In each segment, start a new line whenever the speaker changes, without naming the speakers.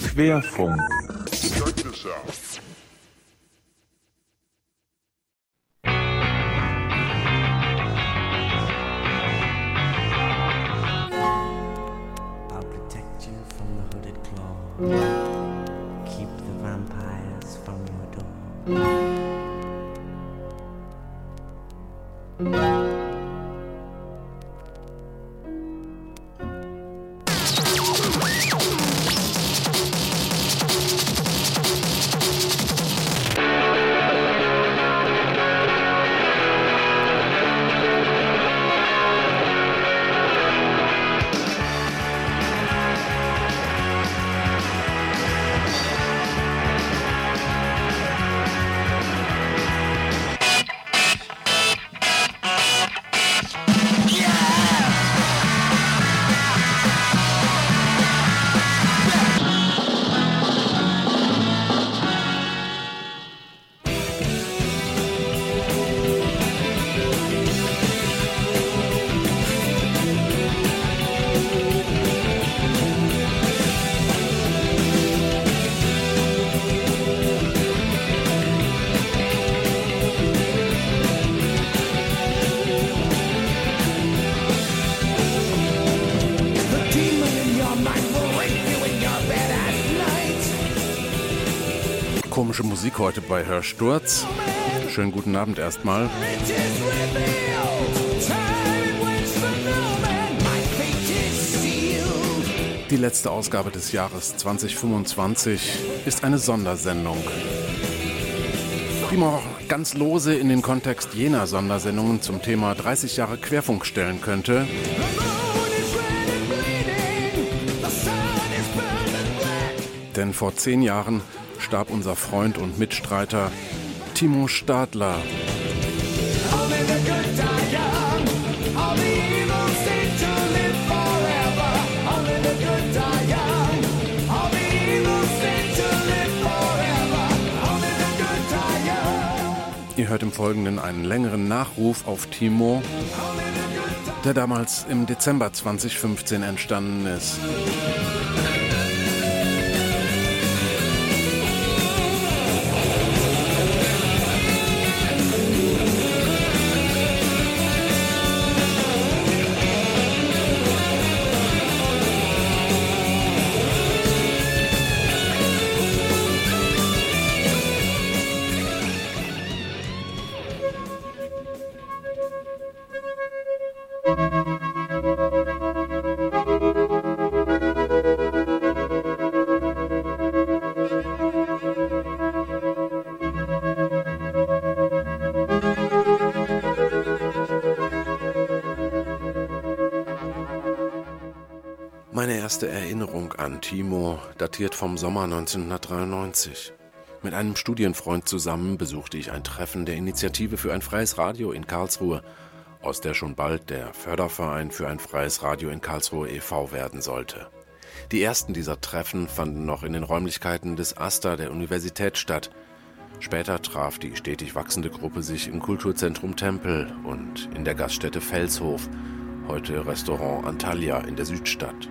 Querfunk.
I'll protect you from the hooded claw. Keep the vampires from your door.
Komische Musik heute bei Hörsturz. Schönen guten Abend erstmal. Die letzte Ausgabe des Jahres 2025 ist eine Sondersendung, die man auch ganz lose in den Kontext jener Sondersendungen zum Thema 30 Jahre Querfunk stellen könnte. Denn vor 10 Jahren starb unser Freund und Mitstreiter Timo Stadler. Ihr hört im Folgenden einen längeren Nachruf auf Timo, der damals im Dezember 2015 entstanden ist. Meine erste Erinnerung an Timo datiert vom Sommer 1993. Mit einem Studienfreund zusammen besuchte ich ein Treffen der Initiative für ein freies Radio in Karlsruhe, aus der schon bald der Förderverein für ein freies Radio in Karlsruhe e.V. werden sollte. Die ersten dieser Treffen fanden noch in den Räumlichkeiten des AStA der Universität statt. Später traf die stetig wachsende Gruppe sich im Kulturzentrum Tempel und in der Gaststätte Felshof, heute Restaurant Antalya in der Südstadt.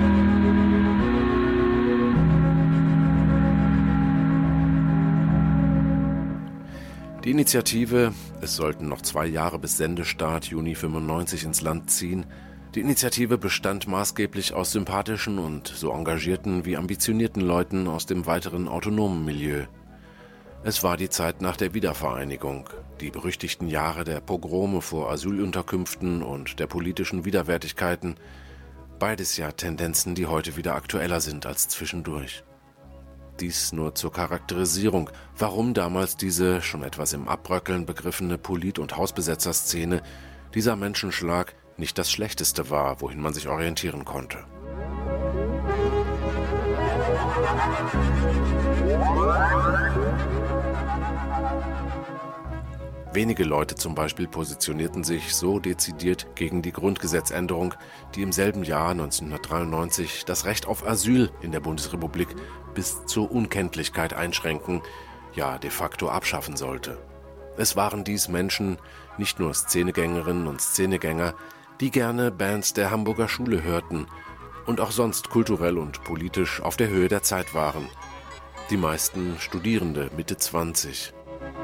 Die Initiative, es sollten noch 2 Jahre bis Sendestart Juni 95 ins Land ziehen, die Initiative bestand maßgeblich aus sympathischen und so engagierten wie ambitionierten Leuten aus dem weiteren autonomen Milieu. Es war die Zeit nach der Wiedervereinigung, die berüchtigten Jahre der Pogrome vor Asylunterkünften und der politischen Widerwärtigkeiten, beides ja Tendenzen, die heute wieder aktueller sind als zwischendurch. Dies nur zur Charakterisierung, warum damals diese schon etwas im Abbröckeln begriffene Polit- und Hausbesetzerszene, dieser Menschenschlag, nicht das Schlechteste war, wohin man sich orientieren konnte. Wenige Leute zum Beispiel positionierten sich so dezidiert gegen die Grundgesetzänderung, die im selben Jahr 1993 das Recht auf Asyl in der Bundesrepublik bis zur Unkenntlichkeit einschränken, ja de facto abschaffen sollte. Es waren dies Menschen, nicht nur Szenegängerinnen und Szenegänger, die gerne Bands der Hamburger Schule hörten, und auch sonst kulturell und politisch auf der Höhe der Zeit waren. Die meisten Studierende Mitte 20.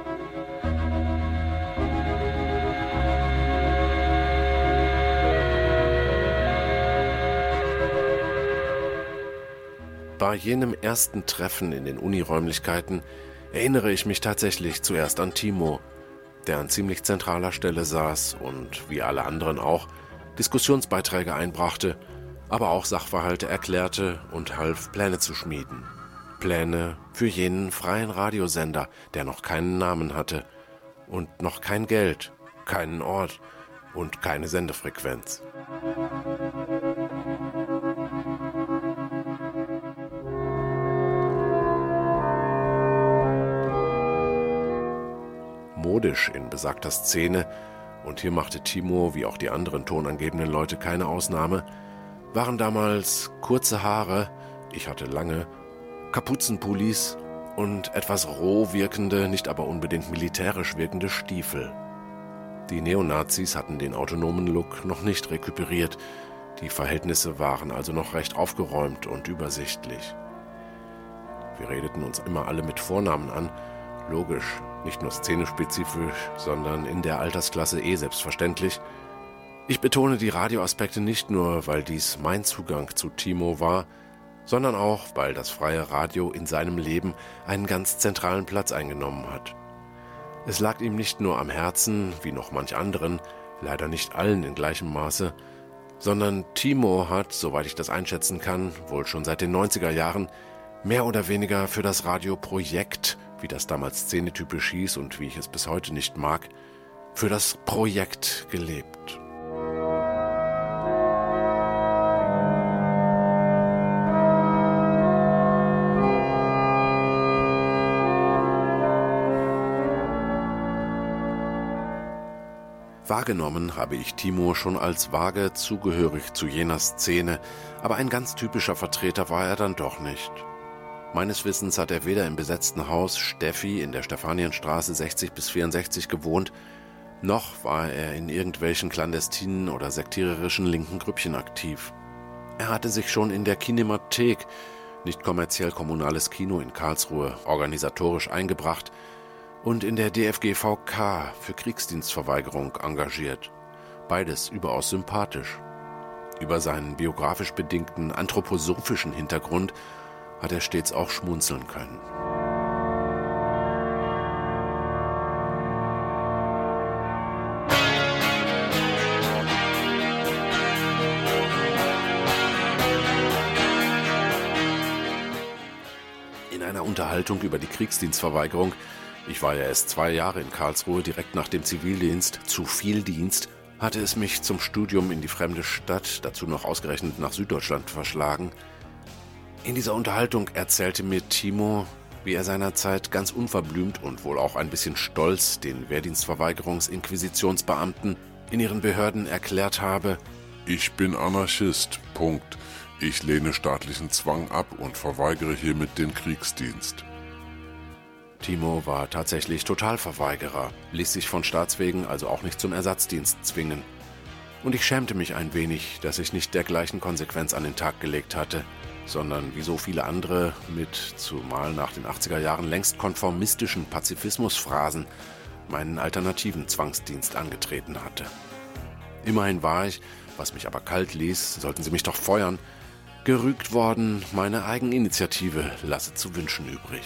Bei jenem ersten Treffen in den Uniräumlichkeiten erinnere ich mich tatsächlich zuerst an Timo, der an ziemlich zentraler Stelle saß und, wie alle anderen auch, Diskussionsbeiträge einbrachte, aber auch Sachverhalte erklärte und half, Pläne zu schmieden. Pläne für jenen freien Radiosender, der noch keinen Namen hatte und noch kein Geld, keinen Ort und keine Sendefrequenz. Modisch in besagter Szene, und hier machte Timo wie auch die anderen tonangebenden Leute keine Ausnahme, waren damals kurze Haare, ich hatte lange, Kapuzenpullis und etwas roh wirkende, nicht aber unbedingt militärisch wirkende Stiefel. Die Neonazis hatten den autonomen Look noch nicht rekuperiert, die Verhältnisse waren also noch recht aufgeräumt und übersichtlich. Wir redeten uns immer alle mit Vornamen an, logisch, nicht nur szenespezifisch, sondern in der Altersklasse selbstverständlich. Ich betone die Radioaspekte nicht nur, weil dies mein Zugang zu Timo war, sondern auch, weil das freie Radio in seinem Leben einen ganz zentralen Platz eingenommen hat. Es lag ihm nicht nur am Herzen, wie noch manch anderen, leider nicht allen in gleichem Maße, sondern Timo hat, soweit ich das einschätzen kann, wohl schon seit den 90er Jahren, mehr oder weniger für das Radioprojekt, wie das damals szenetypisch hieß und wie ich es bis heute nicht mag, für das Projekt gelebt. Wahrgenommen habe ich Timo schon als vage zugehörig zu jener Szene, aber ein ganz typischer Vertreter war er dann doch nicht. Meines Wissens hat er weder im besetzten Haus Steffi in der Stefanienstraße 60-64 gewohnt, noch war er in irgendwelchen clandestinen oder sektiererischen linken Grüppchen aktiv. Er hatte sich schon in der Kinemathek, nicht kommerziell kommunales Kino in Karlsruhe, organisatorisch eingebracht und in der DFGVK für Kriegsdienstverweigerung engagiert. Beides überaus sympathisch. Über seinen biografisch bedingten anthroposophischen Hintergrund hat er stets auch schmunzeln können. In einer Unterhaltung über die Kriegsdienstverweigerung, ich war ja erst 2 Jahre in Karlsruhe, direkt nach dem Zivildienst, zu viel Dienst, hatte es mich zum Studium in die fremde Stadt, dazu noch ausgerechnet nach Süddeutschland, verschlagen. In dieser Unterhaltung erzählte mir Timo, wie er seinerzeit ganz unverblümt und wohl auch ein bisschen stolz den Wehrdienstverweigerungs-Inquisitionsbeamten in ihren Behörden erklärt habe:
Ich bin Anarchist, Punkt. Ich lehne staatlichen Zwang ab und verweigere hiermit den Kriegsdienst.
Timo war tatsächlich Totalverweigerer, ließ sich von Staatswegen also auch nicht zum Ersatzdienst zwingen. Und ich schämte mich ein wenig, dass ich nicht dergleichen Konsequenz an den Tag gelegt hatte, sondern wie so viele andere mit, zumal nach den 80er Jahren längst konformistischen Pazifismusphrasen, meinen alternativen Zwangsdienst angetreten hatte. Immerhin war ich, was mich aber kalt ließ, sollten sie mich doch feuern, gerügt worden, meine Eigeninitiative lasse zu wünschen übrig.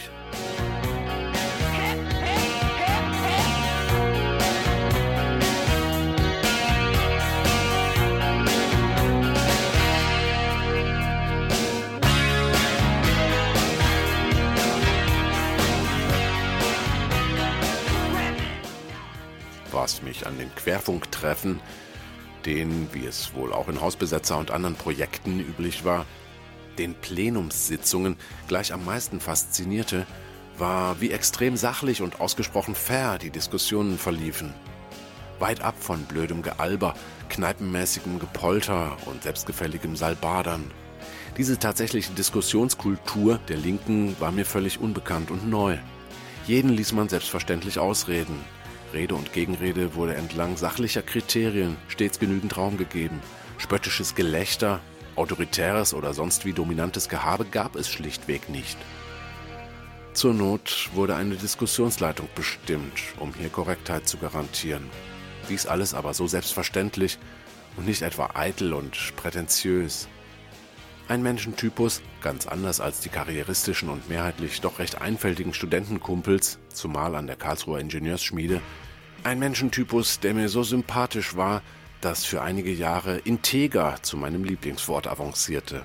Was mich an den Querfunktreffen, den, wie es wohl auch in Hausbesetzer und anderen Projekten üblich war, den Plenumssitzungen gleich am meisten faszinierte, war, wie extrem sachlich und ausgesprochen fair die Diskussionen verliefen. Weit ab von blödem Gealber, kneipenmäßigem Gepolter und selbstgefälligem Salbadern. Diese tatsächliche Diskussionskultur der Linken war mir völlig unbekannt und neu. Jeden ließ man selbstverständlich ausreden. Rede und Gegenrede wurde entlang sachlicher Kriterien stets genügend Raum gegeben. Spöttisches Gelächter, Autoritäres oder sonst wie dominantes Gehabe gab es schlichtweg nicht. Zur Not wurde eine Diskussionsleitung bestimmt, um hier Korrektheit zu garantieren. Dies alles aber so selbstverständlich und nicht etwa eitel und prätentiös. Ein Menschentypus, ganz anders als die karrieristischen und mehrheitlich doch recht einfältigen Studentenkumpels, zumal an der Karlsruher Ingenieursschmiede. Ein Menschentypus, der mir so sympathisch war, dass für einige Jahre integer zu meinem Lieblingswort avancierte.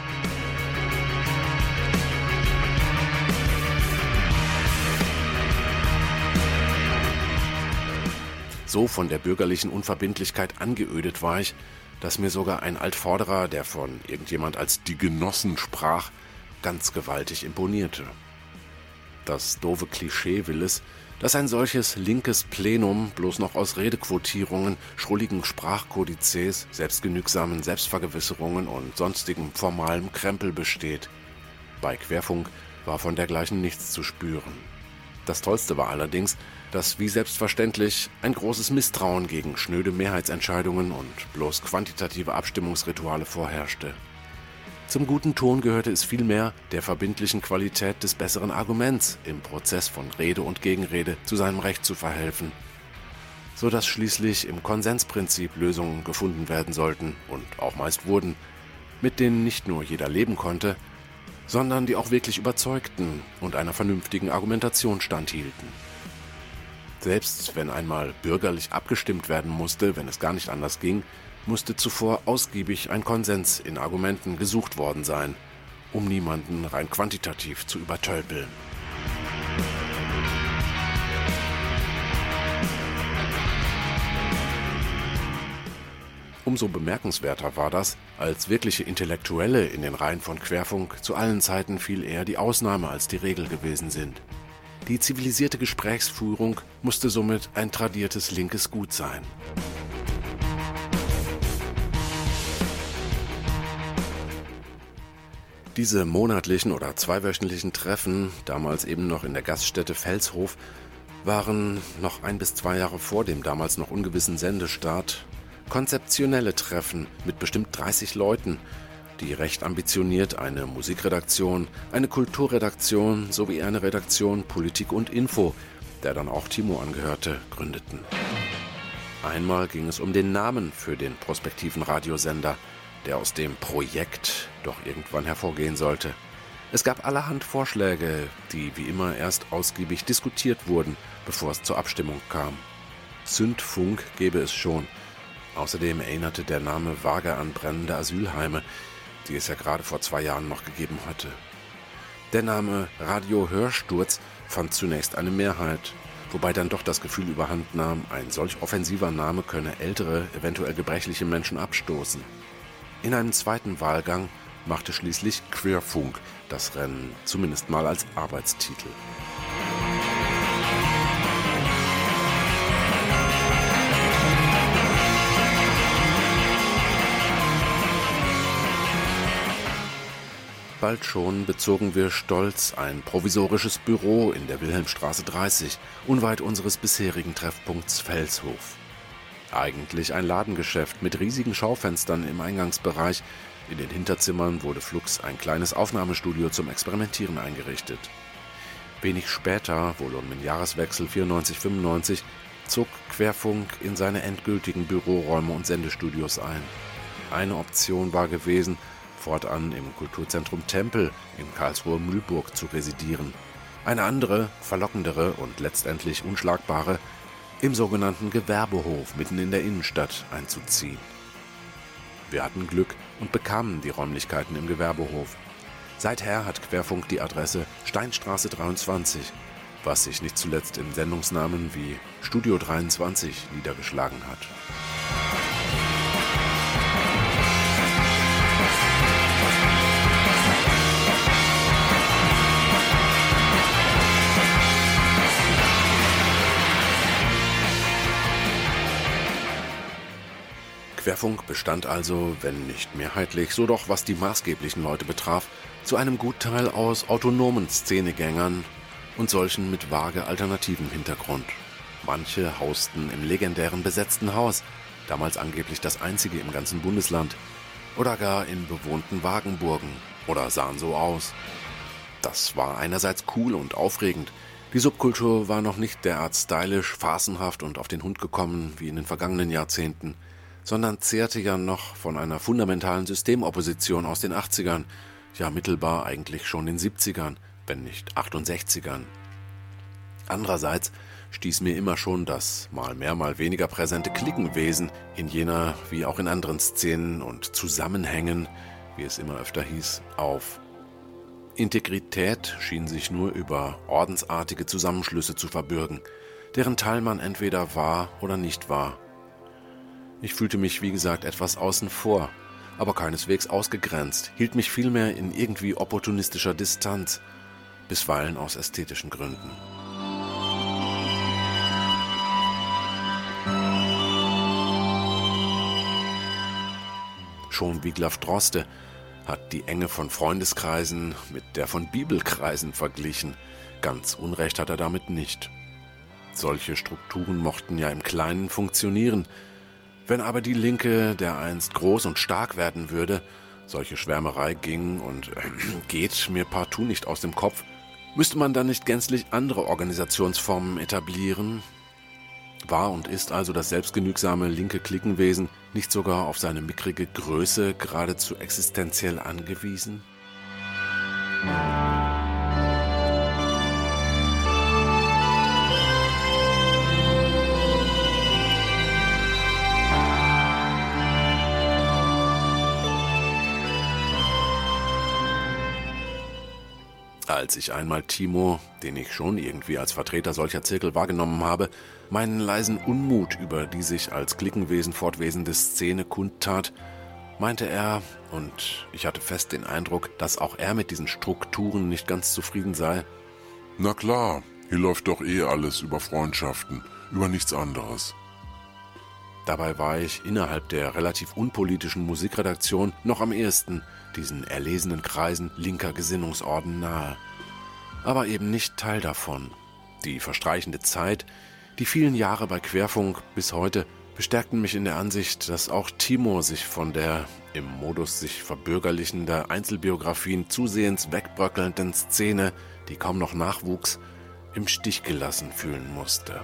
So von der bürgerlichen Unverbindlichkeit angeödet war ich, dass mir sogar ein Altvorderer, der von irgendjemand als die Genossen sprach, ganz gewaltig imponierte. Das doofe Klischee will es, dass ein solches linkes Plenum bloß noch aus Redequotierungen, schrulligen Sprachkodizes, selbstgenügsamen Selbstvergewisserungen und sonstigem formalem Krempel besteht. Bei Querfunk war von dergleichen nichts zu spüren. Das Tollste war allerdings, dass wie selbstverständlich ein großes Misstrauen gegen schnöde Mehrheitsentscheidungen und bloß quantitative Abstimmungsrituale vorherrschte. Zum guten Ton gehörte es vielmehr, der verbindlichen Qualität des besseren Arguments im Prozess von Rede und Gegenrede zu seinem Recht zu verhelfen, so dass schließlich im Konsensprinzip Lösungen gefunden werden sollten und auch meist wurden, mit denen nicht nur jeder leben konnte, sondern die auch wirklich überzeugten und einer vernünftigen Argumentation standhielten. Selbst wenn einmal bürgerlich abgestimmt werden musste, wenn es gar nicht anders ging, musste zuvor ausgiebig ein Konsens in Argumenten gesucht worden sein, um niemanden rein quantitativ zu übertölpeln. Umso bemerkenswerter war das, als wirkliche Intellektuelle in den Reihen von Querfunk zu allen Zeiten viel eher die Ausnahme als die Regel gewesen sind. Die zivilisierte Gesprächsführung musste somit ein tradiertes linkes Gut sein. Diese monatlichen oder zweiwöchentlichen Treffen, damals eben noch in der Gaststätte Felshof, waren noch 1 bis 2 Jahre vor dem damals noch ungewissen Sendestart konzeptionelle Treffen mit bestimmt 30 Leuten, die recht ambitioniert eine Musikredaktion, eine Kulturredaktion sowie eine Redaktion Politik und Info, der dann auch Timo angehörte, gründeten. Einmal ging es um den Namen für den prospektiven Radiosender, der aus dem Projekt doch irgendwann hervorgehen sollte. Es gab allerhand Vorschläge, die wie immer erst ausgiebig diskutiert wurden, bevor es zur Abstimmung kam. Zündfunk gäbe es schon. Außerdem erinnerte der Name vage an brennende Asylheime, die es ja gerade vor 2 Jahren noch gegeben hatte. Der Name Radio Hörsturz fand zunächst eine Mehrheit, wobei dann doch das Gefühl überhand nahm, ein solch offensiver Name könne ältere, eventuell gebrechliche Menschen abstoßen. In einem zweiten Wahlgang machte schließlich Querfunk das Rennen, zumindest mal als Arbeitstitel. Bald schon bezogen wir stolz ein provisorisches Büro in der Wilhelmstraße 30, unweit unseres bisherigen Treffpunkts Felshof. Eigentlich ein Ladengeschäft mit riesigen Schaufenstern im Eingangsbereich. In den Hinterzimmern wurde flugs ein kleines Aufnahmestudio zum Experimentieren eingerichtet. Wenig später, wohl um den Jahreswechsel 94/95, zog Querfunk in seine endgültigen Büroräume und Sendestudios ein. Eine Option war gewesen, fortan im Kulturzentrum Tempel in Karlsruhe Mühlburg zu residieren. Eine andere, verlockendere und letztendlich unschlagbare, im sogenannten Gewerbehof mitten in der Innenstadt einzuziehen. Wir hatten Glück und bekamen die Räumlichkeiten im Gewerbehof. Seither hat Querfunk die Adresse Steinstraße 23, was sich nicht zuletzt in Sendungsnamen wie Studio 23 niedergeschlagen hat. Querfunk bestand also, wenn nicht mehrheitlich, so doch was die maßgeblichen Leute betraf, zu einem Gutteil aus autonomen Szenegängern und solchen mit vage alternativem Hintergrund. Manche hausten im legendären besetzten Haus, damals angeblich das einzige im ganzen Bundesland. oder gar in bewohnten Wagenburgen oder sahen so aus. Das war einerseits cool und aufregend. Die Subkultur war noch nicht derart stylisch, phasenhaft und auf den Hund gekommen wie in den vergangenen Jahrzehnten, sondern zehrte ja noch von einer fundamentalen Systemopposition aus den 80ern, ja mittelbar eigentlich schon den 70ern, wenn nicht 68ern. Andererseits stieß mir immer schon das mal mehr, mal weniger präsente Cliquenwesen in jener wie auch in anderen Szenen und Zusammenhängen, wie es immer öfter hieß, auf. Integrität schien sich nur über ordensartige Zusammenschlüsse zu verbürgen, deren Teil man entweder war oder nicht war. Ich fühlte mich, wie gesagt, etwas außen vor, aber keineswegs ausgegrenzt, hielt mich vielmehr in irgendwie opportunistischer Distanz, bisweilen aus ästhetischen Gründen. Schon Wiglaf Droste hat die Enge von Freundeskreisen mit der von Bibelkreisen verglichen. Ganz Unrecht hat er damit nicht. Solche Strukturen mochten ja im Kleinen funktionieren. Wenn aber die Linke dereinst groß und stark werden würde, solche Schwärmerei ging und geht mir partout nicht aus dem Kopf, müsste man dann nicht gänzlich andere Organisationsformen etablieren? War und ist also das selbstgenügsame linke Cliquenwesen nicht sogar auf seine mickrige Größe geradezu existenziell angewiesen? Als ich einmal Timo, den ich schon irgendwie als Vertreter solcher Zirkel wahrgenommen habe, meinen leisen Unmut über die sich als Cliquenwesen fortwährende Szene kundtat, meinte er, und ich hatte fest den Eindruck, dass auch er mit diesen Strukturen nicht ganz zufrieden sei:
Na klar, hier läuft doch eh alles über Freundschaften, über nichts anderes.
Dabei war ich innerhalb der relativ unpolitischen Musikredaktion noch am ehesten diesen erlesenen Kreisen linker Gesinnungsorden nahe. Aber eben nicht Teil davon. Die verstreichende Zeit, die vielen Jahre bei Querfunk bis heute, bestärkten mich in der Ansicht, dass auch Timo sich von der im Modus sich verbürgerlichender Einzelbiografien zusehends wegbröckelnden Szene, die kaum noch nachwuchs, im Stich gelassen fühlen musste.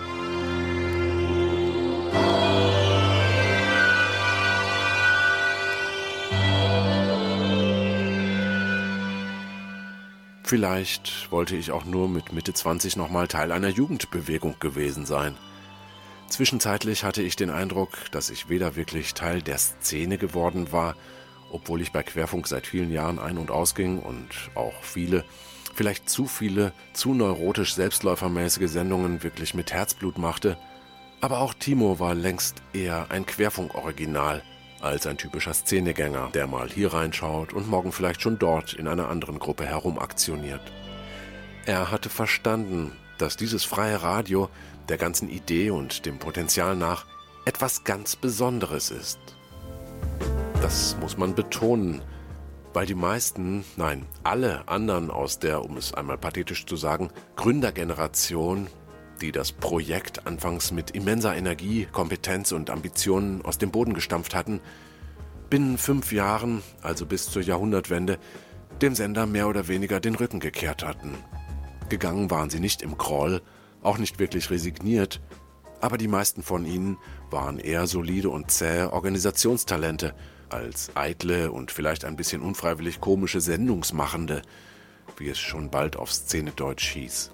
Vielleicht wollte ich auch nur mit Mitte 20 nochmal Teil einer Jugendbewegung gewesen sein. Zwischenzeitlich hatte ich den Eindruck, dass ich weder wirklich Teil der Szene geworden war, obwohl ich bei Querfunk seit vielen Jahren ein- und ausging und auch viele, vielleicht zu viele, zu neurotisch selbstläufermäßige Sendungen wirklich mit Herzblut machte. Aber auch Timo war längst eher ein Querfunk-Original als ein typischer Szenegänger, der mal hier reinschaut und morgen vielleicht schon dort in einer anderen Gruppe herumaktioniert. Er hatte verstanden, dass dieses freie Radio der ganzen Idee und dem Potenzial nach etwas ganz Besonderes ist. Das muss man betonen, weil die meisten, nein, alle anderen aus der, um es einmal pathetisch zu sagen, Gründergeneration, die das Projekt anfangs mit immenser Energie, Kompetenz und Ambitionen aus dem Boden gestampft hatten, binnen 5 Jahren, also bis zur Jahrhundertwende, dem Sender mehr oder weniger den Rücken gekehrt hatten. Gegangen waren sie nicht im Groll, auch nicht wirklich resigniert, aber die meisten von ihnen waren eher solide und zähe Organisationstalente als eitle und vielleicht ein bisschen unfreiwillig komische Sendungsmachende, wie es schon bald auf Szenedeutsch hieß.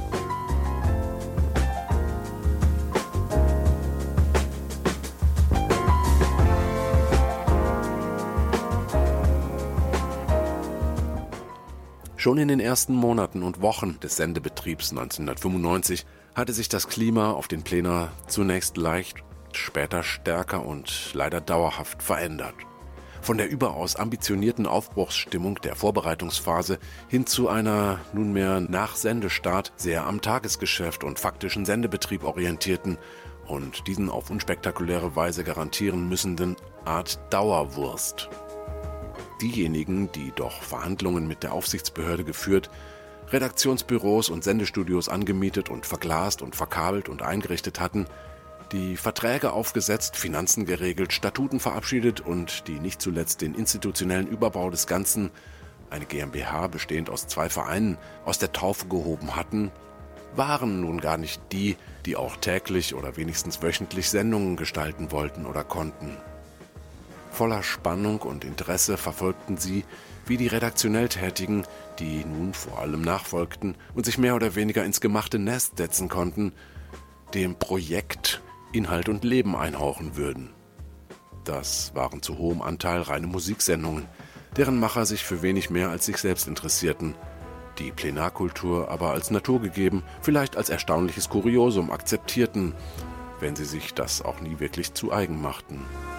Schon in den ersten Monaten und Wochen des Sendebetriebs 1995 hatte sich das Klima auf den Plena zunächst leicht, später stärker und leider dauerhaft verändert. Von der überaus ambitionierten Aufbruchsstimmung der Vorbereitungsphase hin zu einer nunmehr nach Sendestart sehr am Tagesgeschäft und faktischen Sendebetrieb orientierten und diesen auf unspektakuläre Weise garantieren müssenden Art Dauerwurst. Diejenigen, die doch Verhandlungen mit der Aufsichtsbehörde geführt, Redaktionsbüros und Sendestudios angemietet und verglast und verkabelt und eingerichtet hatten, Die Verträge aufgesetzt, Finanzen geregelt, Statuten verabschiedet und die nicht zuletzt den institutionellen Überbau des Ganzen, eine GmbH bestehend aus 2 Vereinen, aus der Taufe gehoben hatten, waren nun gar nicht die, die auch täglich oder wenigstens wöchentlich Sendungen gestalten wollten oder konnten. Voller Spannung und Interesse verfolgten sie, wie die redaktionell Tätigen, die nun vor allem nachfolgten und sich mehr oder weniger ins gemachte Nest setzen konnten, dem Projekt Inhalt und Leben einhauchen würden. Das waren zu hohem Anteil reine Musiksendungen, deren Macher sich für wenig mehr als sich selbst interessierten, die Plenarkultur aber als naturgegeben, vielleicht als erstaunliches Kuriosum akzeptierten, wenn sie sich das auch nie wirklich zu eigen machten.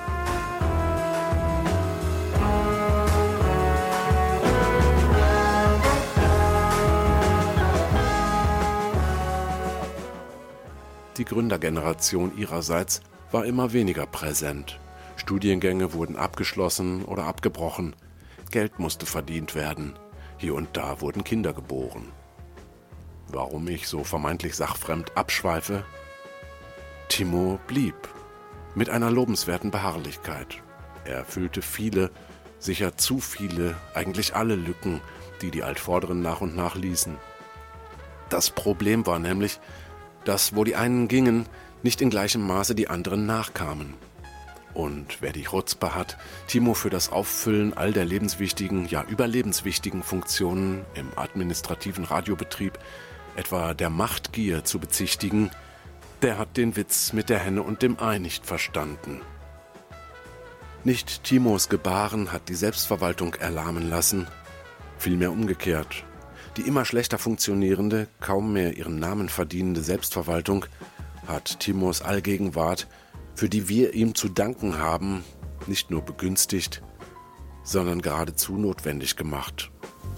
Die Gründergeneration ihrerseits war immer weniger präsent. Studiengänge wurden abgeschlossen oder abgebrochen. Geld musste verdient werden. Hier und da wurden Kinder geboren. Warum ich so vermeintlich sachfremd abschweife? Timo blieb. Mit einer lobenswerten Beharrlichkeit. Er füllte viele, sicher zu viele, eigentlich alle Lücken, die die Altvorderen nach und nach ließen. Das Problem war nämlich, dass, wo die einen gingen, nicht in gleichem Maße die anderen nachkamen. Und wer die Chutzpe hat, Timo für das Auffüllen all der lebenswichtigen, ja überlebenswichtigen Funktionen im administrativen Radiobetrieb, etwa der Machtgier zu bezichtigen, der hat den Witz mit der Henne und dem Ei nicht verstanden. Nicht Timos Gebaren hat die Selbstverwaltung erlahmen lassen, vielmehr umgekehrt. Die immer schlechter funktionierende, kaum mehr ihren Namen verdienende Selbstverwaltung hat Timos Allgegenwart, für die wir ihm zu danken haben, nicht nur begünstigt, sondern geradezu notwendig gemacht.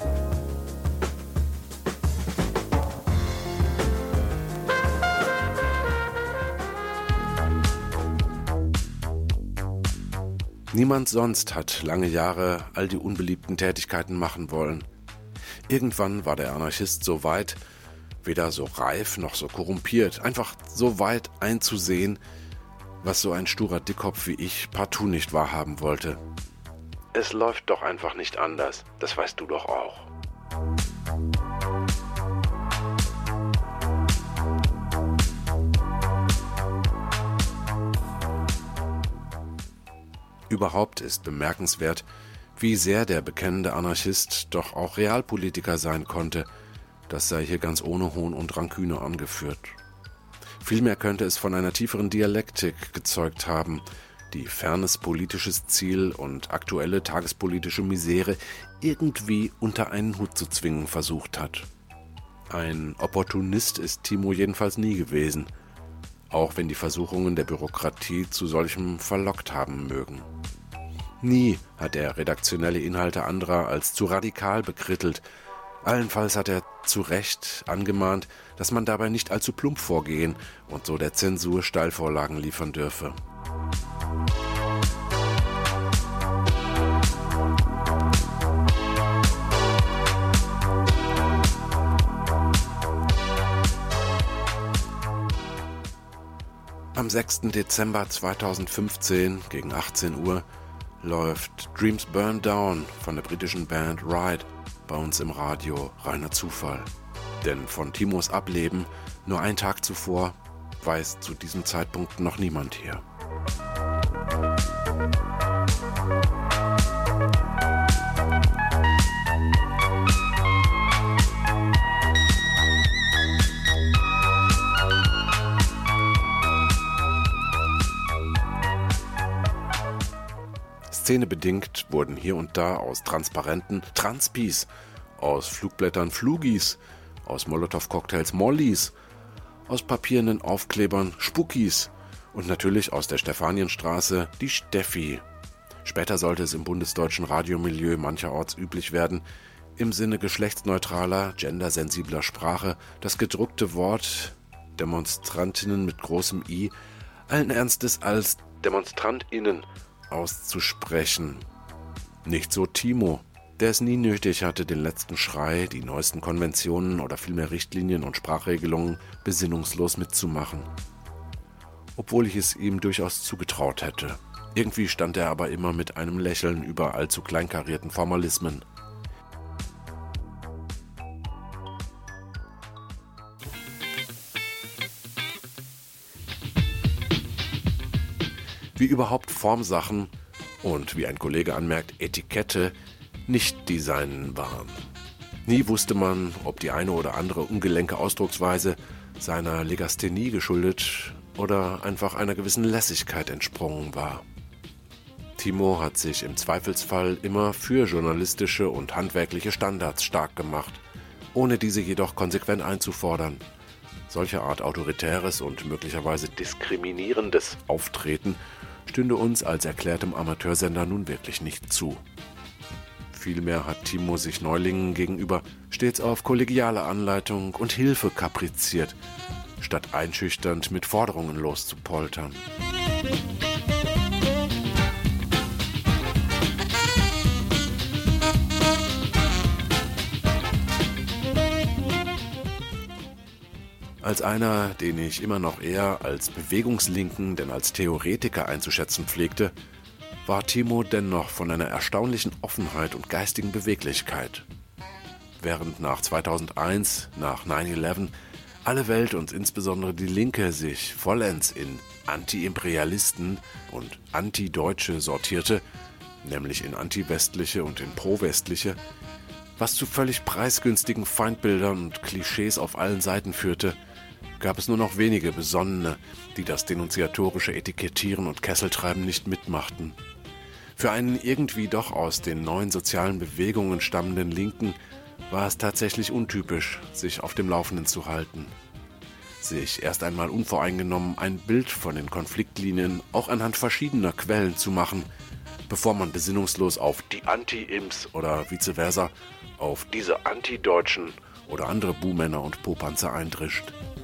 Niemand sonst hat lange Jahre all die unbeliebten Tätigkeiten machen wollen. Irgendwann war der Anarchist so weit, weder so reif noch so korrumpiert, einfach so weit einzusehen, was so ein sturer Dickkopf wie ich partout nicht wahrhaben wollte. Es läuft doch einfach nicht anders, das weißt du doch auch. Überhaupt ist bemerkenswert, wie sehr der bekennende Anarchist doch auch Realpolitiker sein konnte. Das sei hier ganz ohne Hohn und Ranküne angeführt. Vielmehr könnte es von einer tieferen Dialektik gezeugt haben, die fernes politisches Ziel und aktuelle tagespolitische Misere irgendwie unter einen Hut zu zwingen versucht hat. Ein Opportunist ist Timo jedenfalls nie gewesen, auch wenn die Versuchungen der Bürokratie zu solchem verlockt haben mögen. Nie hat er redaktionelle Inhalte anderer als zu radikal bekrittelt. Allenfalls hat er zu Recht angemahnt, dass man dabei nicht allzu plump vorgehen und so der Zensur Steilvorlagen liefern dürfe. Am 6. Dezember 2015 gegen 18 Uhr läuft Dreams Burn Down von der britischen Band Ride bei uns im Radio, reiner Zufall. Denn von Timos Ableben nur einen Tag zuvor weiß zu diesem Zeitpunkt noch niemand hier. Szenebedingt wurden hier und da aus Transparenten Transpis, aus Flugblättern Flugis, aus Molotow-Cocktails Mollys, aus papierenden Aufklebern Spuckis und natürlich aus der Stefanienstraße die Steffi. Später sollte es im bundesdeutschen Radiomilieu mancherorts üblich werden, im Sinne geschlechtsneutraler, gendersensibler Sprache das gedruckte Wort Demonstrantinnen mit großem I allen Ernstes als DemonstrantInnen auszusprechen. Nicht so Timo, der es nie nötig hatte, den letzten Schrei, die neuesten Konventionen oder vielmehr Richtlinien und Sprachregelungen besinnungslos mitzumachen. obwohl ich es ihm durchaus zugetraut hätte. Irgendwie stand er aber immer mit einem Lächeln über allzu kleinkarierten Formalismen. Wie überhaupt Formsachen und, wie ein Kollege anmerkt, Etikette nicht Designen waren. Nie wusste man, ob die eine oder andere ungelenke Ausdrucksweise seiner Legasthenie geschuldet oder einfach einer gewissen Lässigkeit entsprungen war. Timo hat sich im Zweifelsfall immer für journalistische und handwerkliche Standards stark gemacht, ohne diese jedoch konsequent einzufordern. Solche Art autoritäres und möglicherweise diskriminierendes Auftreten stünde uns als erklärtem Amateursender nun wirklich nicht zu. Vielmehr hat Timo sich Neulingen gegenüber stets auf kollegiale Anleitung und Hilfe kapriziert, statt einschüchternd mit Forderungen loszupoltern. Als einer, den ich immer noch eher als Bewegungslinken denn als Theoretiker einzuschätzen pflegte, war Timo dennoch von einer erstaunlichen Offenheit und geistigen Beweglichkeit. Während nach 2001, nach 9/11, alle Welt und insbesondere die Linke sich vollends in Anti-Imperialisten und Anti-Deutsche sortierte, nämlich in anti-westliche und in pro-westliche, was zu völlig preisgünstigen Feindbildern und Klischees auf allen Seiten führte, gab es nur noch wenige Besonnene, die das denunziatorische Etikettieren und Kesseltreiben nicht mitmachten. Für einen irgendwie doch aus den neuen sozialen Bewegungen stammenden Linken war es tatsächlich untypisch, sich auf dem Laufenden zu halten. Sich erst einmal unvoreingenommen ein Bild von den Konfliktlinien auch anhand verschiedener Quellen zu machen, bevor man besinnungslos auf die Anti-Imps oder vice versa auf diese Anti-Deutschen oder andere Buhmänner und Popanzer eindrischt.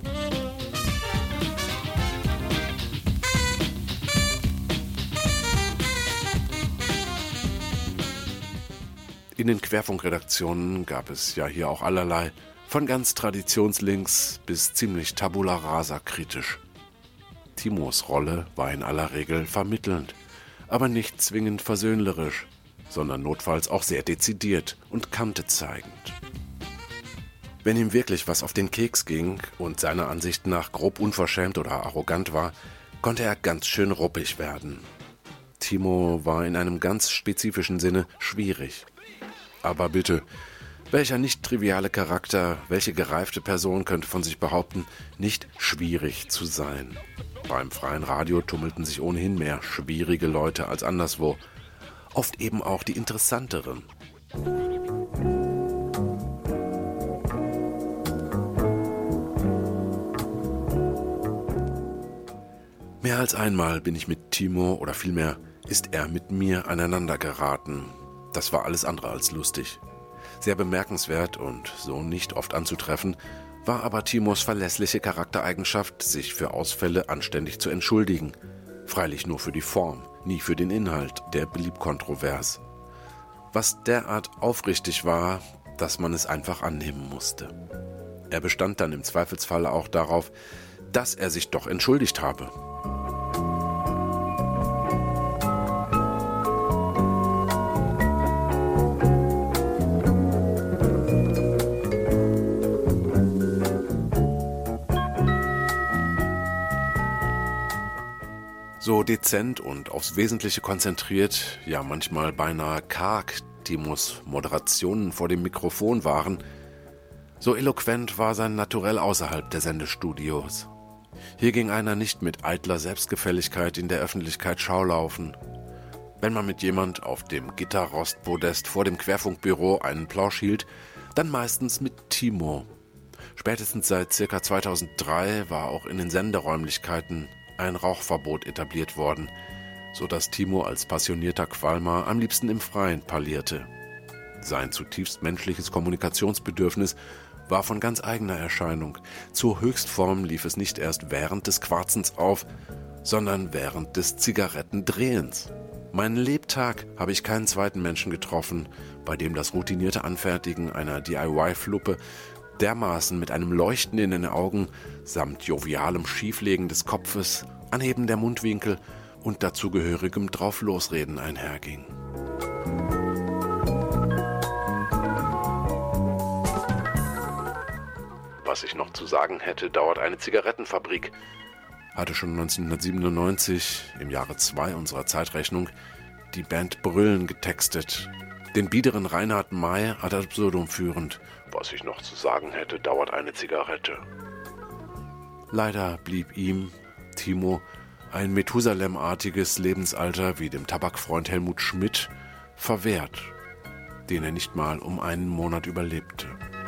In den Querfunkredaktionen gab es ja hier auch allerlei, von ganz traditionslinks bis ziemlich tabula rasa kritisch. Timos Rolle war in aller Regel vermittelnd, aber nicht zwingend versöhnlerisch, sondern notfalls auch sehr dezidiert und kantezeigend. Wenn ihm wirklich was auf den Keks ging und seiner Ansicht nach grob unverschämt oder arrogant war, konnte er ganz schön ruppig werden. Timo war in einem ganz spezifischen Sinne schwierig. Aber bitte, welcher nicht triviale Charakter, welche gereifte Person könnte von sich behaupten, nicht schwierig zu sein? Beim freien Radio tummelten sich ohnehin mehr schwierige Leute als anderswo, oft eben auch die interessanteren. Mehr als einmal bin ich mit Timo, oder vielmehr ist er mit mir aneinander geraten. Das war alles andere als lustig. Sehr bemerkenswert und so nicht oft anzutreffen, war aber Timos verlässliche Charaktereigenschaft, sich für Ausfälle anständig zu entschuldigen. Freilich nur für die Form, nie für den Inhalt, der blieb kontrovers. Was derart aufrichtig war, dass man es einfach annehmen musste. Er bestand dann im Zweifelsfall auch darauf, dass er sich doch entschuldigt habe. So dezent und aufs Wesentliche konzentriert, ja manchmal beinahe karg Timos Moderationen vor dem Mikrofon waren, so eloquent war sein Naturell außerhalb der Sendestudios. Hier ging einer nicht mit eitler Selbstgefälligkeit in der Öffentlichkeit Schaulaufen. Wenn man mit jemand auf dem Gitterrostpodest vor dem Querfunkbüro einen Plausch hielt, dann meistens mit Timo. Spätestens seit ca. 2003 war auch in den Senderäumlichkeiten ein Rauchverbot etabliert worden, so dass Timo als passionierter Qualmer am liebsten im Freien parlierte. Sein zutiefst menschliches Kommunikationsbedürfnis war von ganz eigener Erscheinung. Zur Höchstform lief es nicht erst während des Quarzens auf, sondern während des Zigarettendrehens. Meinen Lebtag habe ich keinen zweiten Menschen getroffen, bei dem das routinierte Anfertigen einer DIY-Fluppe dermaßen mit einem Leuchten in den Augen samt jovialem Schieflegen des Kopfes Anheben der Mundwinkel und dazugehörigem Drauflosreden einherging. Was ich noch zu sagen hätte, dauert eine Zigarettenfabrik. Hatte schon 1997, im Jahre 2 unserer Zeitrechnung, die Band Brüllen getextet. Den biederen Reinhard May ad absurdum führend. Was ich noch zu sagen hätte, dauert eine Zigarette. Leider blieb ihm, Timo, ein Methusalem-artiges Lebensalter wie dem Tabakfreund Helmut Schmidt verwehrt, den er nicht mal um einen Monat überlebte.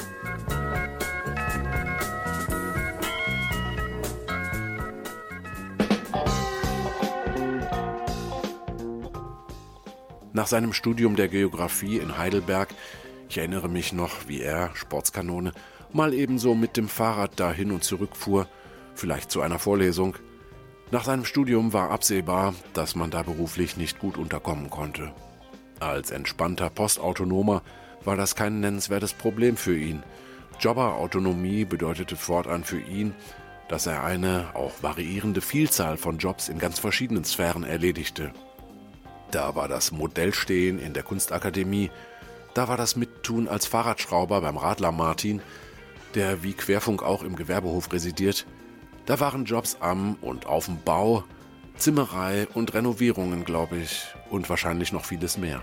Nach seinem Studium der Geografie in Heidelberg, ich erinnere mich noch, wie er, Sportskanone, mal ebenso mit dem Fahrrad dahin und zurück fuhr, vielleicht zu einer Vorlesung. Nach seinem Studium war absehbar, dass man da beruflich nicht gut unterkommen konnte. Als entspannter Postautonomer war das kein nennenswertes Problem für ihn. Jobberautonomie bedeutete fortan für ihn, dass er eine auch variierende Vielzahl von Jobs in ganz verschiedenen Sphären erledigte. Da war das Modellstehen in der Kunstakademie, da war das Mittun als Fahrradschrauber beim Radler Martin, der wie Querfunk auch im Gewerbehof residiert, da waren Jobs am und auf dem Bau, Zimmerei und Renovierungen, glaube ich, und wahrscheinlich noch vieles mehr.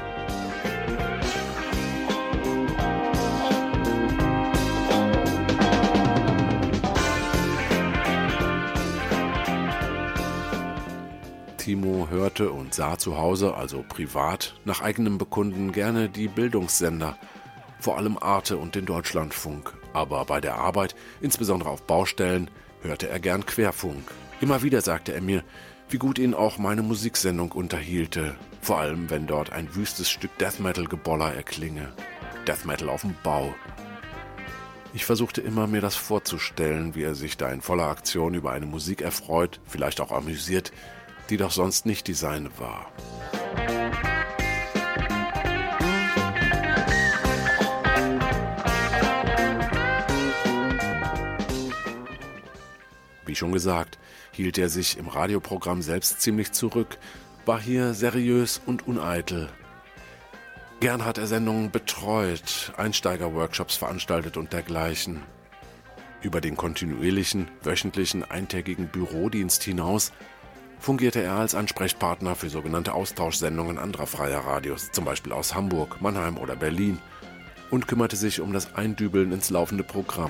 Timo hörte und sah zu Hause, also privat, nach eigenem Bekunden gerne die Bildungssender, vor allem Arte und den Deutschlandfunk. Aber bei der Arbeit, insbesondere auf Baustellen, hörte er gern Querfunk. Immer wieder sagte er mir, wie gut ihn auch meine Musiksendung unterhielte, vor allem wenn dort ein wüstes Stück Death Metal-Geboller erklinge. Death Metal auf dem Bau. Ich versuchte immer, mir das vorzustellen, wie er sich da in voller Aktion über eine Musik erfreut, vielleicht auch amüsiert, die doch sonst nicht die seine war. Wie schon gesagt, hielt er sich im Radioprogramm selbst ziemlich zurück, war hier seriös und uneitel. Gern hat er Sendungen betreut, Einsteigerworkshops veranstaltet und dergleichen. Über den kontinuierlichen, wöchentlichen, eintägigen Bürodienst hinaus fungierte er als Ansprechpartner für sogenannte Austauschsendungen anderer freier Radios, zum Beispiel aus Hamburg, Mannheim oder Berlin, und kümmerte sich um das Eindübeln ins laufende Programm.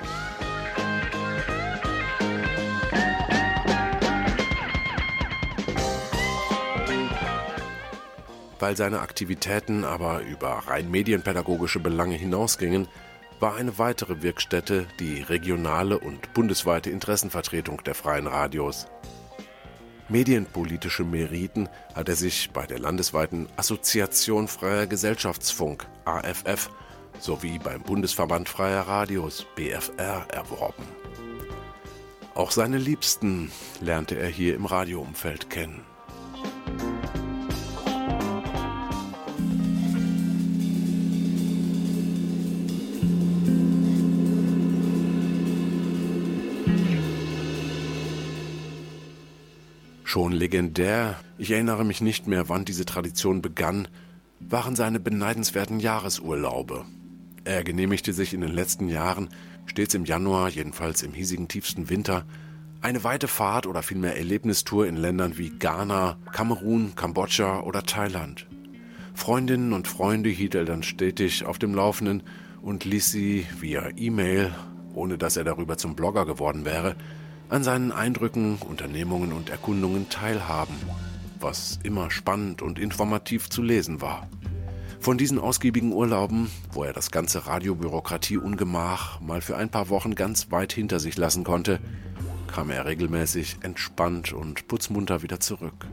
Weil seine Aktivitäten aber über rein medienpädagogische Belange hinausgingen, war eine weitere Wirkstätte die regionale und bundesweite Interessenvertretung der freien Radios. Medienpolitische Meriten hat er sich bei der landesweiten Assoziation Freier Gesellschaftsfunk, AFF, sowie beim Bundesverband Freier Radios, BFR, erworben. Auch seine Liebsten lernte er hier im Radioumfeld kennen. Schon legendär, ich erinnere mich nicht mehr, wann diese Tradition begann, waren seine beneidenswerten Jahresurlaube. Er genehmigte sich in den letzten Jahren, stets im Januar, jedenfalls im hiesigen tiefsten Winter, eine weite Fahrt oder vielmehr Erlebnistour in Ländern wie Ghana, Kamerun, Kambodscha oder Thailand. Freundinnen und Freunde hielt er dann stetig auf dem Laufenden und ließ sie via E-Mail, ohne dass er darüber zum Blogger geworden wäre, an seinen Eindrücken, Unternehmungen und Erkundungen teilhaben, was immer spannend und informativ zu lesen war. Von diesen ausgiebigen Urlauben, wo er das ganze Radiobürokratie-Ungemach mal für ein paar Wochen ganz weit hinter sich lassen konnte, kam er regelmäßig entspannt und putzmunter wieder zurück.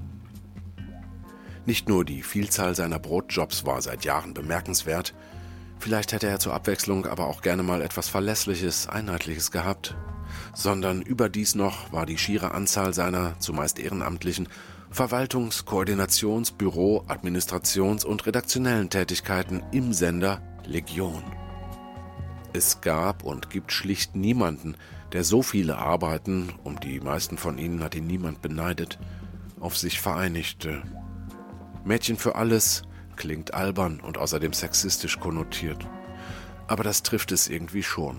Nicht nur die Vielzahl seiner Brotjobs war seit Jahren bemerkenswert, Vielleicht hätte er zur Abwechslung aber auch gerne mal etwas Verlässliches, Einheitliches gehabt. Sondern überdies noch war die schiere Anzahl seiner, zumeist ehrenamtlichen, Verwaltungs-, Koordinations-, Büro-, Administrations- und redaktionellen Tätigkeiten im Sender Legion. Es gab und gibt schlicht niemanden, der so viele Arbeiten, um die meisten von ihnen hat ihn niemand beneidet, auf sich vereinigte. Mädchen für alles klingt albern und außerdem sexistisch konnotiert. Aber das trifft es irgendwie schon.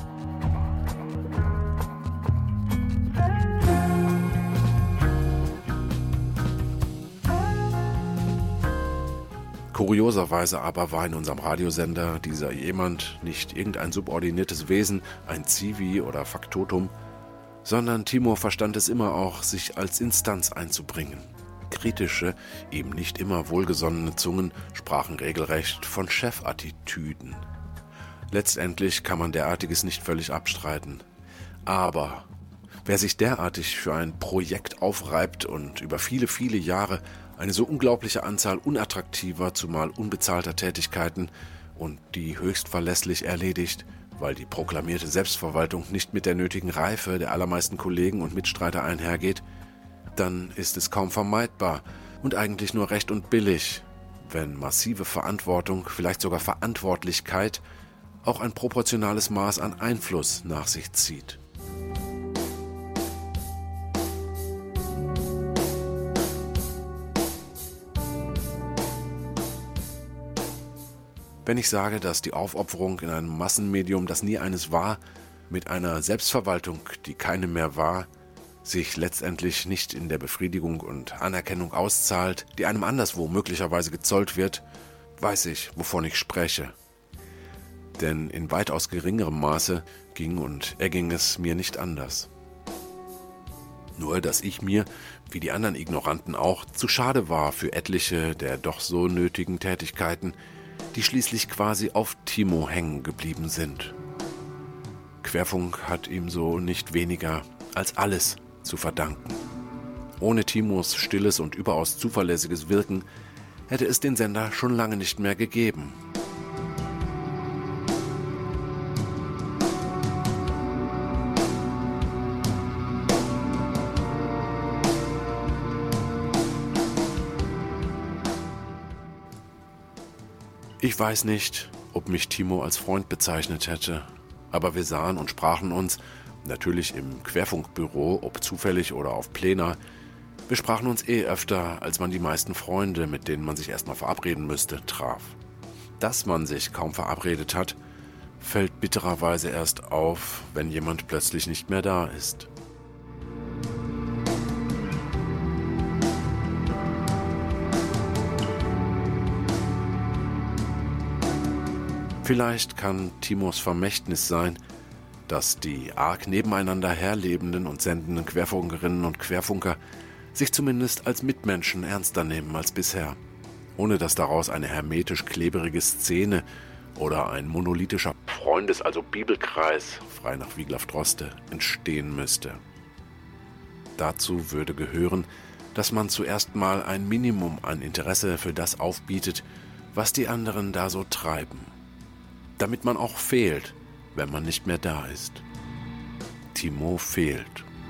Kurioserweise aber war in unserem Radiosender dieser jemand nicht irgendein subordiniertes Wesen, ein Zivi oder Faktotum, sondern Timo verstand es immer auch, sich als Instanz einzubringen. Kritische, ihm nicht immer wohlgesonnene Zungen sprachen regelrecht von Chefattitüden. Letztendlich kann man derartiges nicht völlig abstreiten. Aber wer sich derartig für ein Projekt aufreibt und über viele, viele Jahre eine so unglaubliche Anzahl unattraktiver, zumal unbezahlter Tätigkeiten und die höchst verlässlich erledigt, weil die proklamierte Selbstverwaltung nicht mit der nötigen Reife der allermeisten Kollegen und Mitstreiter einhergeht, dann ist es kaum vermeidbar und eigentlich nur recht und billig, wenn massive Verantwortung, vielleicht sogar Verantwortlichkeit, auch ein proportionales Maß an Einfluss nach sich zieht. Wenn ich sage, dass die Aufopferung in einem Massenmedium, das nie eines war, mit einer Selbstverwaltung, die keine mehr war, sich letztendlich nicht in der Befriedigung und Anerkennung auszahlt, die einem anderswo möglicherweise gezollt wird, weiß ich, wovon ich spreche. Denn in weitaus geringerem Maße erging es mir nicht anders. Nur, dass ich mir, wie die anderen Ignoranten auch, zu schade war für etliche der doch so nötigen Tätigkeiten, die schließlich quasi auf Timo hängen geblieben sind. Querfunk hat ihm so nicht weniger als alles zu verdanken. Ohne Timos stilles und überaus zuverlässiges Wirken hätte es den Sender schon lange nicht mehr gegeben. Ich weiß nicht, ob mich Timo als Freund bezeichnet hätte, aber wir sahen und sprachen uns, natürlich im Querfunkbüro, ob zufällig oder auf Plena, wir sprachen uns öfter, als man die meisten Freunde, mit denen man sich erstmal verabreden müsste, traf. Dass man sich kaum verabredet hat, fällt bittererweise erst auf, wenn jemand plötzlich nicht mehr da ist. Vielleicht kann Timos Vermächtnis sein, dass die arg nebeneinander herlebenden und sendenden Querfunkerinnen und Querfunker sich zumindest als Mitmenschen ernster nehmen als bisher, ohne dass daraus eine hermetisch klebrige Szene oder ein monolithischer Freundes-, also Bibelkreis, frei nach Wiglaf Droste, entstehen müsste. Dazu würde gehören, dass man zuerst mal ein Minimum an Interesse für das aufbietet, was die anderen da so treiben, damit man auch fehlt, wenn man nicht mehr da ist. Timo fehlt.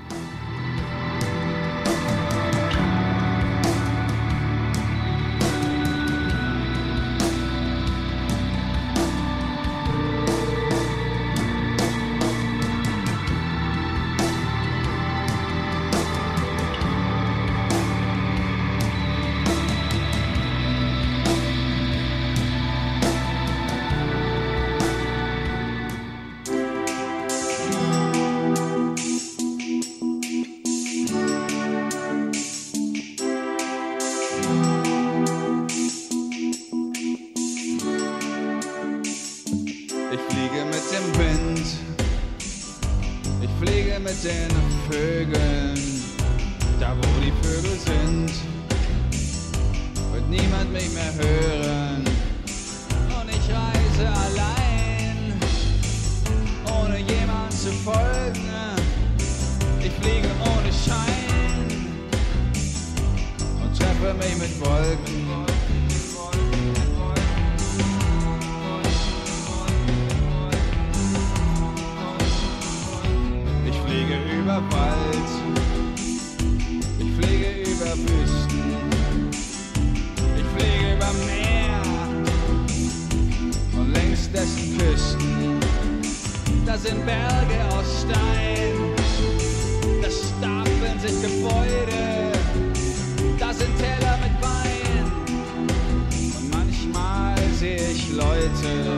Ich fliege mit dem Wind, ich fliege mit den Vögeln, da wo die Vögel sind, wird niemand mich mehr hören. Und ich reise allein, ohne jemand zu folgen. Ich fliege ohne Schein und treffe mich mit Wolken. über Wald, ich fliege über Wüsten, ich fliege über Meer und längs dessen Küsten, da sind Berge aus Stein, da stapeln sich Gebäude, da sind Teller mit Wein und manchmal sehe ich Leute.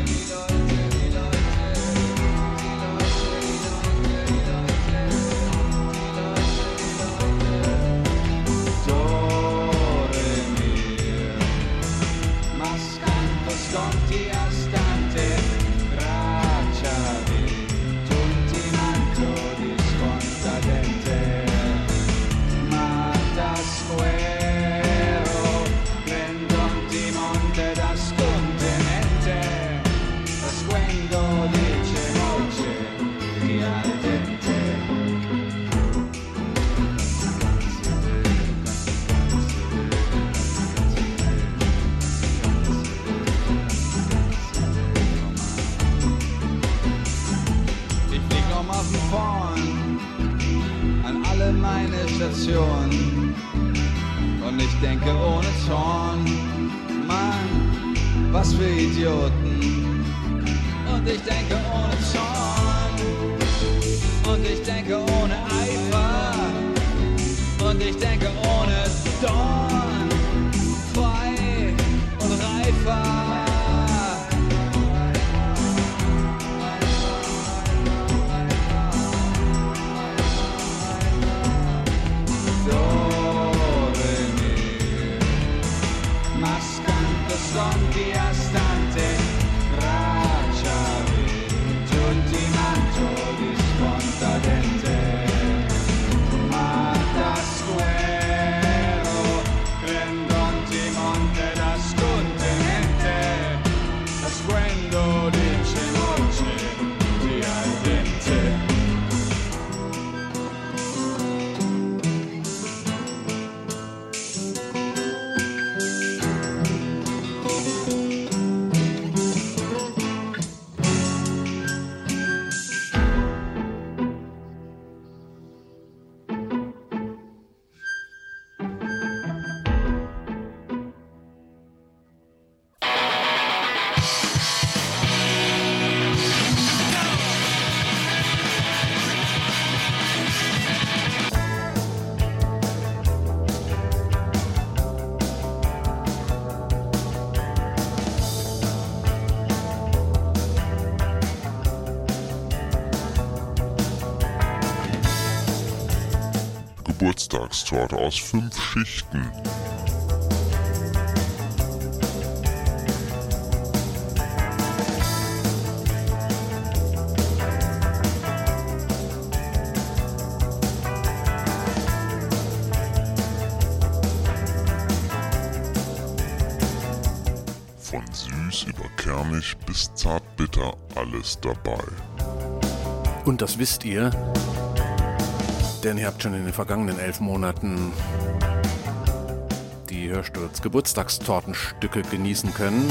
Und ich denke ohne Zorn, Mann, was für Idioten. Und ich denke ohne Zorn, und ich denke ohne Eifer, und ich denke ohne Dorn, frei und reifer. Son piastante, bracciavi, giunti manto di scontadente, matasquero, prendonti monte da scontenente, asquendo dice noce di ardente.
Geburtstagstorte aus 5 Schichten. Von süß über kernig bis zartbitter, alles dabei.
Und das wisst ihr, denn ihr habt schon in den vergangenen 11 Monaten die Hörsturz Geburtstagstortenstücke genießen können.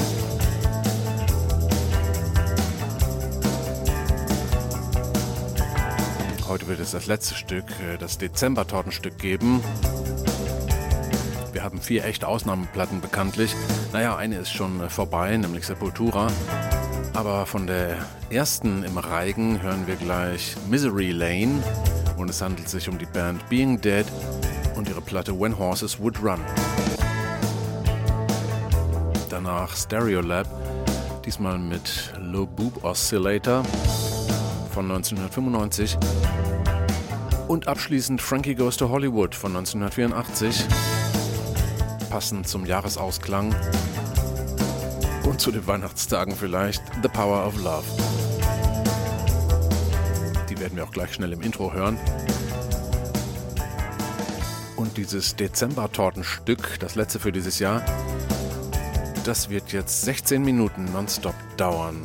Heute wird es das letzte Stück, das Dezember-Tortenstück geben. Wir haben 4 echte Ausnahmeplatten bekanntlich. Naja, eine ist schon vorbei, nämlich Sepultura. Aber von der ersten im Reigen hören wir gleich Misery Lane. Und es handelt sich um die Band Being Dead und ihre Platte When Horses Would Run. Danach Stereolab, diesmal mit Low Boob Oscillator von 1995. Und abschließend Frankie Goes to Hollywood von 1984. Passend zum Jahresausklang und zu den Weihnachtstagen vielleicht The Power of Love. Die werden wir auch gleich schnell im Intro hören. Und dieses Dezember-Tortenstück, das letzte für dieses Jahr, das wird jetzt 16 Minuten nonstop dauern.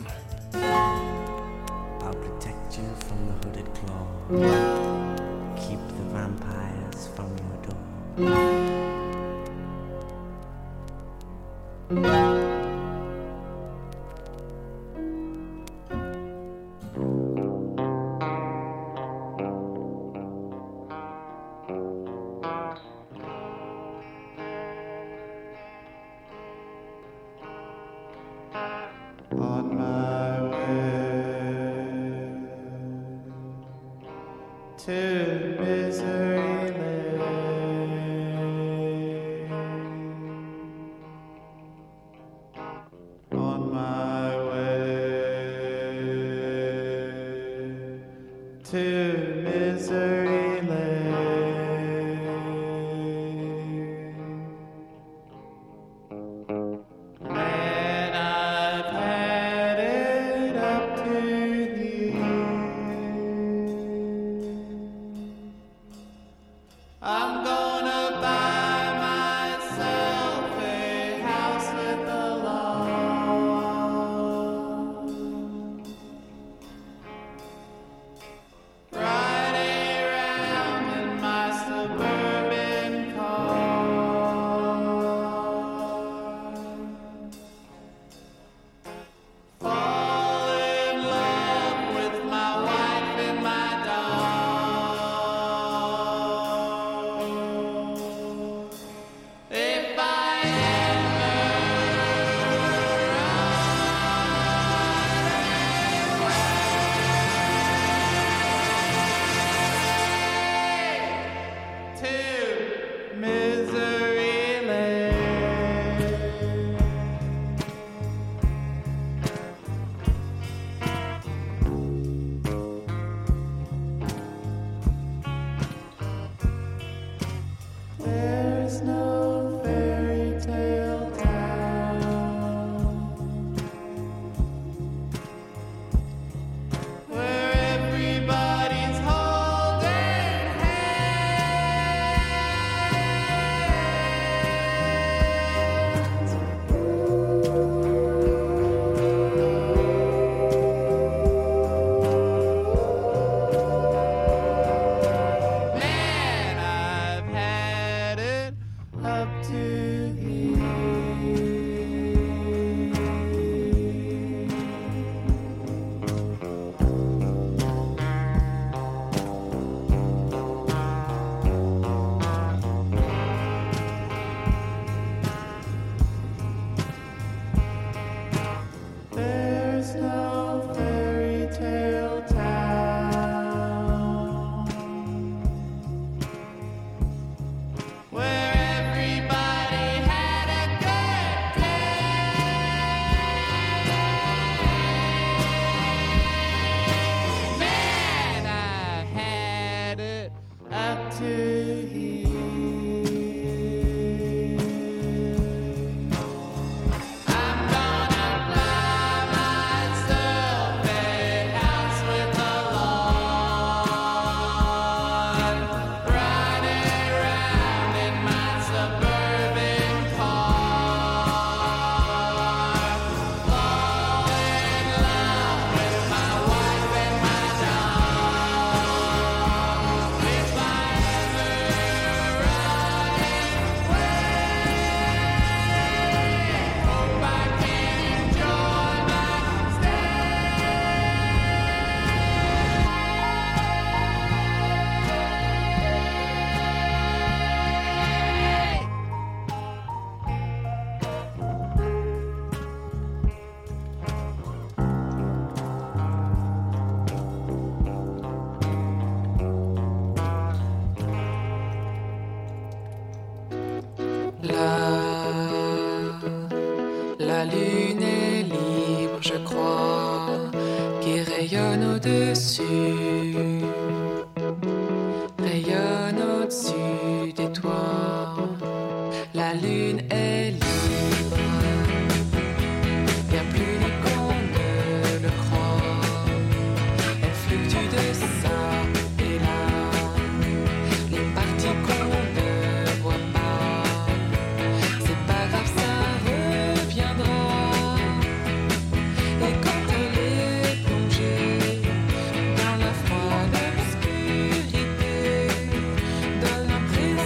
I'll protect you from the hooded claw. Keep the vampires from your door. to misery on my way to misery man, I've had it up to here. I'm gonna buy myself a house with a lawn, riding around in my suburban car, fall in love with my wife and my dog. If I ever to misery lane. There's no fairy tale town where everybody's holding hands. Man, I've had it up to here. There's no fairy tale town where everybody had a good day. Man, I had it up to here. I'm gonna buy myself a house with a lawn, riding around in my suburban car, fall in love with my wife and my dog. If I ever run away, hope I can enjoy my
La lune est libre, je crois, qui rayonne au-dessus, rayonne au-dessus des toits. La lune est libre, bien plus libre qu'on ne le croit. Elle fluctue de ça et là, les parties qu'on ne voit pas. C'est pas grave, ça reviendra. Et quand elle est plongée dans la froide obscurité, donne l'impression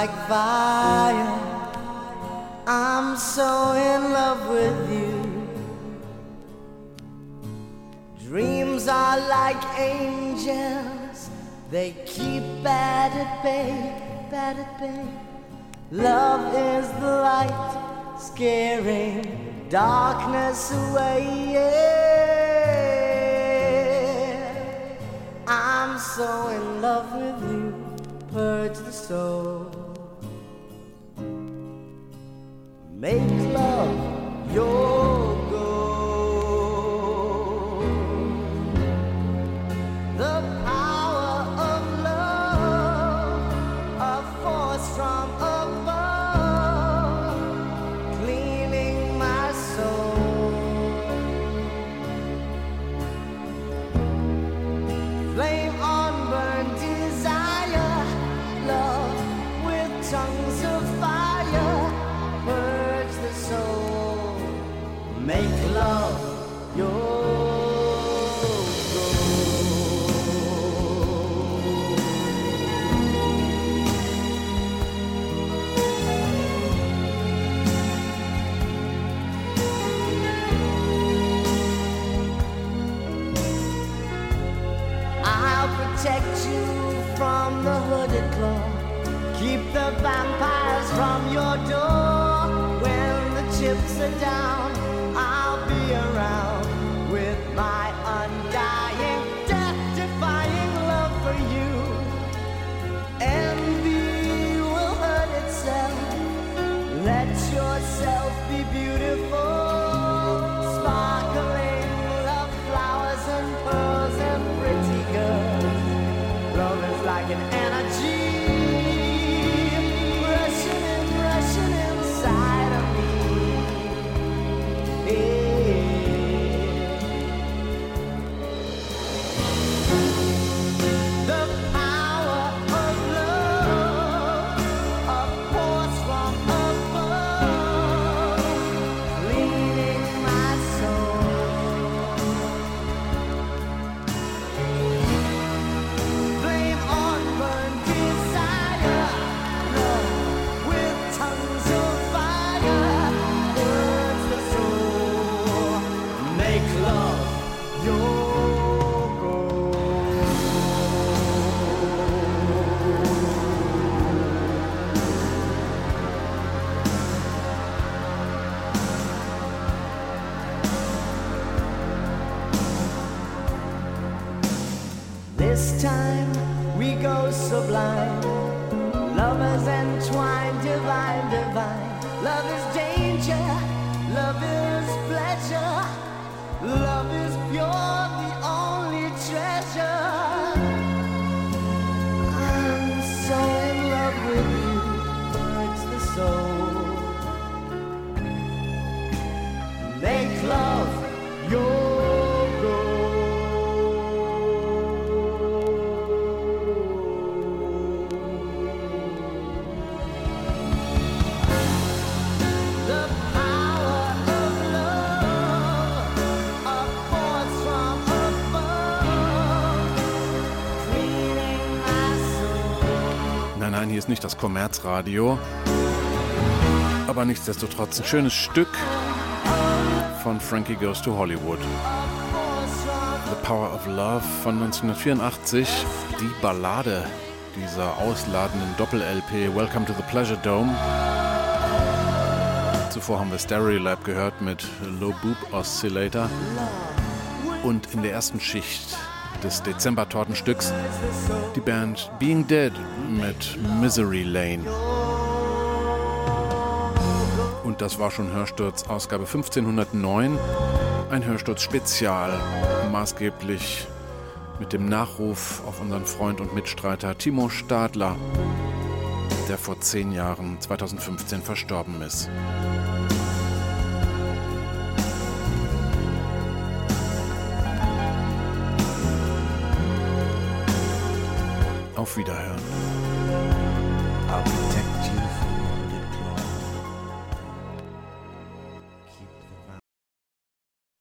like fire. I'm so in love with you. Dreams are like angels, they keep bad at bay, bad at bay. Love is the light, scaring darkness away, yeah. I'm so in love with you, purge the soul. Make love your goal. The power of love, a force from above, cleaning my soul. Flame on burn desire, love with tongues of fire. Purge the soul, make love your I'll protect you from the hooded claw, keep the vampires from your door. When the chips are down, I'll be around with my undying, death-defying love for you. Envy will hurt itself. Let yourself be beautiful. Sparkling love flowers and pearls and pretty girls. Love is like an energy rushing inside of me. The power of love, a force from above, cleaning my soul. Flame on burn desire, love with tongues of fire. Burns the soul, make love your This time we go sublime, lovers entwined, divine, divine. Love is danger, love is pleasure, love is pure, the only treasure. I'm so in love with you, purge the soul. Make love your
Nein, hier ist nicht das Kommerzradio, aber nichtsdestotrotz ein schönes Stück von Frankie Goes to Hollywood. The Power of Love von 1984, die Ballade dieser ausladenden Doppel-LP Welcome to the Pleasure Dome. Zuvor haben wir Stereolab gehört mit Low Boop Oscillator und in der ersten Schicht des Dezember-Tortenstücks die Band Being Dead mit Misery Lane. Und das war schon Hörsturz Ausgabe 1509, ein Hörsturz-Spezial, maßgeblich mit dem Nachruf auf unseren Freund und Mitstreiter Timo Stadler, der vor 10 Jahren, 2015, verstorben ist. Auf Wiederhören.